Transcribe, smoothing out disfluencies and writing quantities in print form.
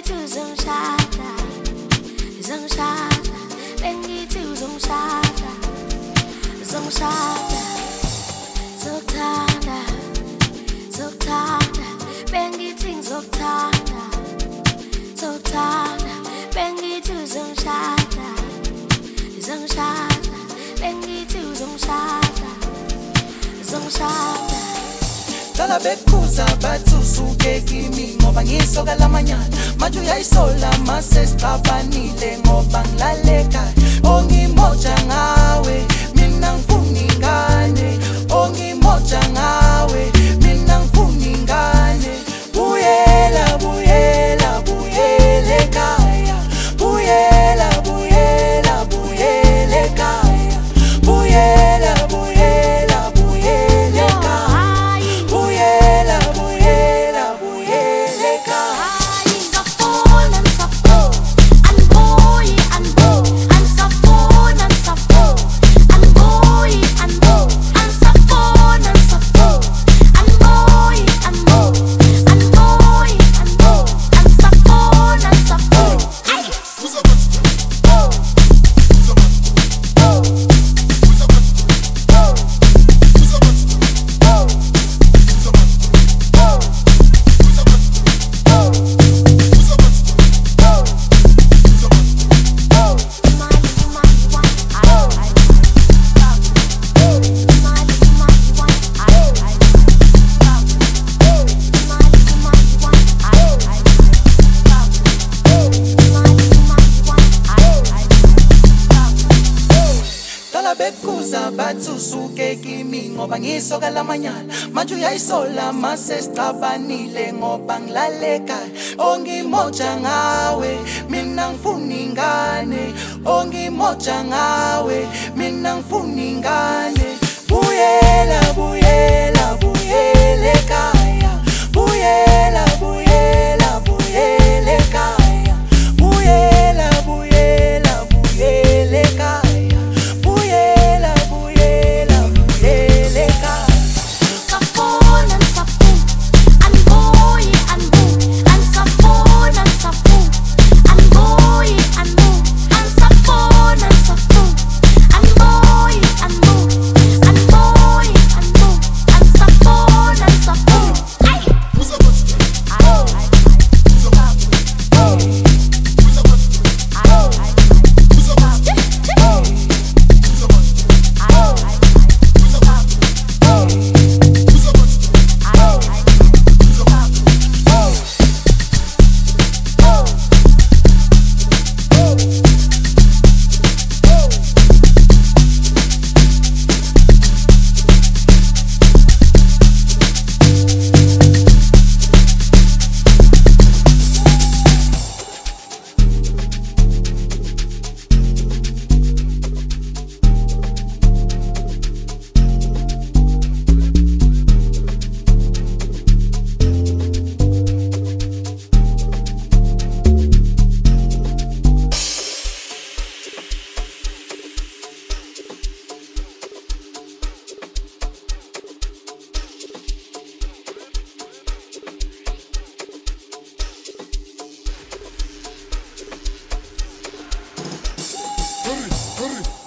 bengithi uzongishada, uzongishada, bengithi uzongishada, uzongishada, zokuthanda, zokuthanda, bengithi ngizokuthanda, zokuthanda, bengithi uzongishada, uzongishada, bengithi uzongishada, uzongishada. Dala bekuza bathi usuke kimi ngoba ngisoka lamanyana manje uyayisola mase siqabanile ngoba ngilaleka ongimoja ngawe mina ngifuna ingane ongimoja ngawe mina ngifuna ingane buyela buyela buyele ekhaya buyela buyela buyele ekhaya buyela buyela buyele ekhaya bekuza bathi usuke kimi ngoba ngisoka lamanyana manje uyayisola mase siqabanile ngoba ngilaleka ongimoja ngawe mina ngifuna ingane ongimoja ngawe mina ngifuna ingane buyela buyela buyele ekhaya buyela buyela buyele ekhaya buyela buyela buyele ekhaya Hurry!